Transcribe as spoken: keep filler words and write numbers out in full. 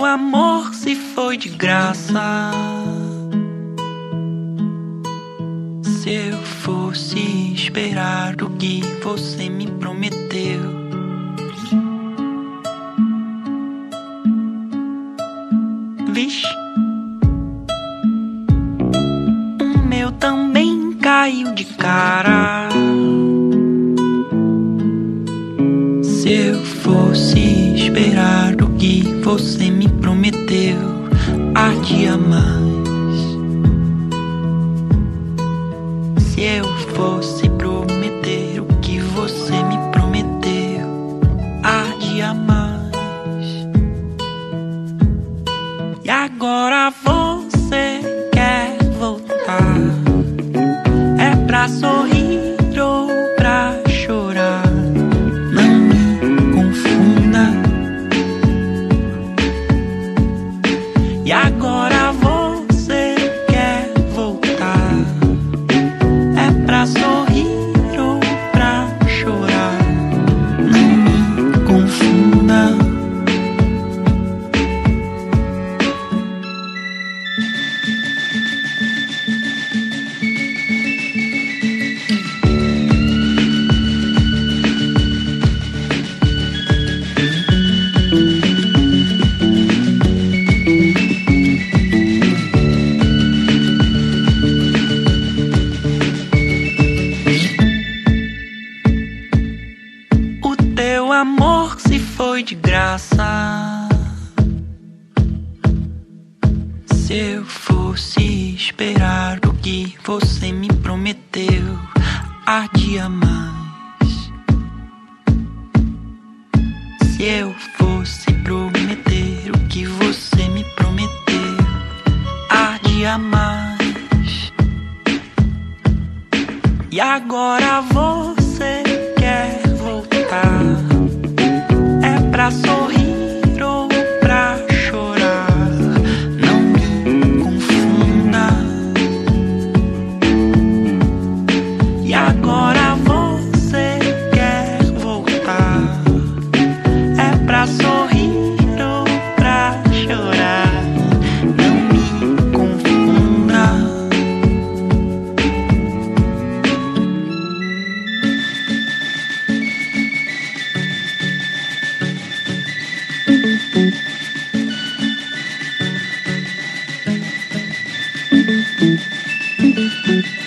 amor se foi de graça. Se eu fosse esperar o que você me prometeu, vixe, o meu também caiu de cara. Se eu fosse esperar o que você me prometeu, ardia mais. Se eu fosse prometer o que você me prometeu, ardia mais. E agora você quer voltar? É pra sorrir ou pra chorar? Não me confunda. E agora você quer voltar? É pra sorrir ou pra chorar? Não me confunda. Teu amor se foi de graça. Se eu fosse esperar o que você me prometeu, ardia mais. Se eu fosse prometer o que você me prometeu, ardia mais. E agora você quer voltar? É pra sorrir ou pra chorar? Não me confunda. E agora você quer voltar? É pra sorrir ou pra chorar? Não me confunda. Thank you.